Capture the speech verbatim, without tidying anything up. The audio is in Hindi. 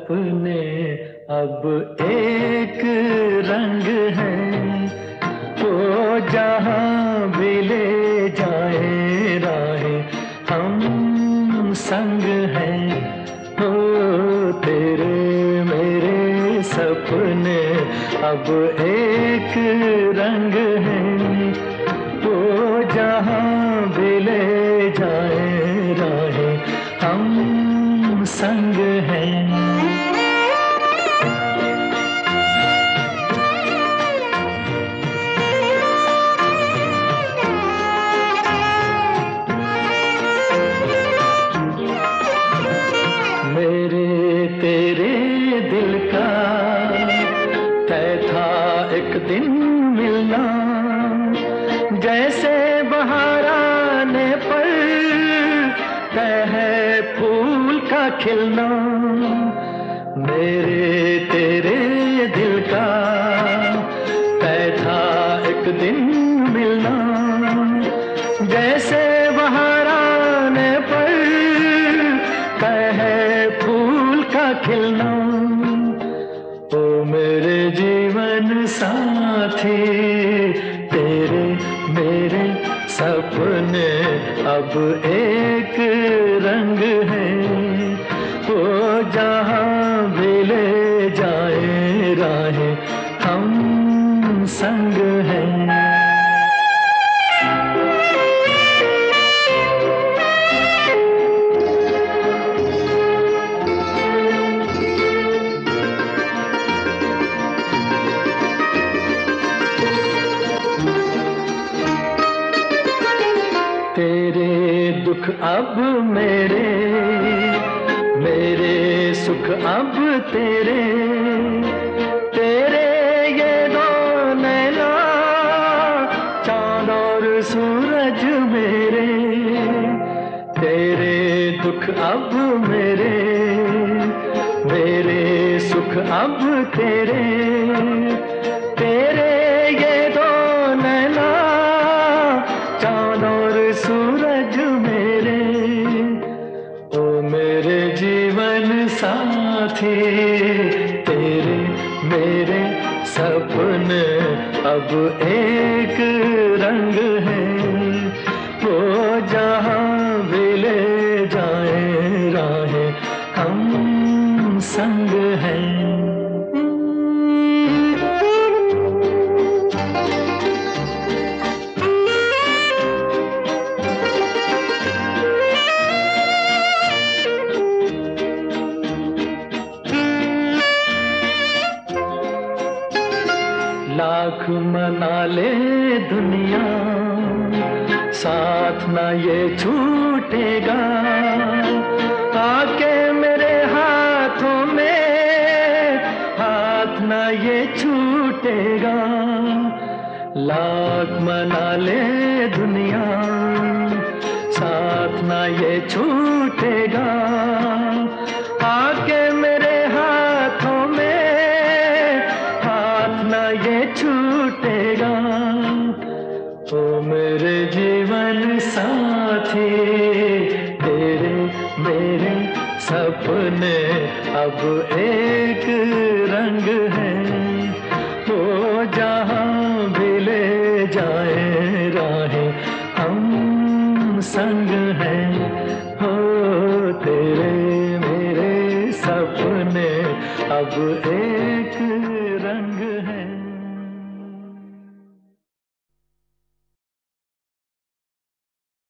सपने अब एक रंग हैं, वो जहाँ भी ले जाए राहें हम संग हैं। हो तेरे मेरे सपने अब एक रंग हैं, वो जहाँ भी ले जाए राहें हम संग हैं। मेरे तेरे दिल का तय था एक दिन मिलना, जैसे बहार आने पर तय है फूल का खिलना। मेरे तेरे दिल का तय था एक दिन मिलना, जैसे बहार आने पर तय है फूल का खिलना। ओ मेरे जीवन साथी तेरे मेरे सपने अब एक रंग हैं, वो जहाँ भी ले जाए राहें हम संग हैं। तेरे दुख अब मेरे, मेरे सुख अब तेरे, तेरे ये दो नैना चांद और सूरज मेरे। तेरे दुख अब मेरे, मेरे सुख अब तेरे, तेरे ये दो नैना चांद और सूरज मेरे। ओ मेरे जीवन साथी तेरे मेरे सपने अब एक रंग हैं, वो जहाँ भी ले जाए राहें हम संग हैं। लाख मना ले दुनिया साथ ना ये छूटेगा, आके मेरे हाथों में हाथ ना ये छूटेगा। लाख मना ले दुनिया साथ ना ये छूटेगा, आके मेरे हाथों में हाथ ना ये छूटेगा। ओ मेरे जीवन साथी तेरे मेरे सपने अब एक रंग हैं, वो जहाँ भी ले जाए राहें हम संग हैं। हो तेरे मेरे सपने अब एक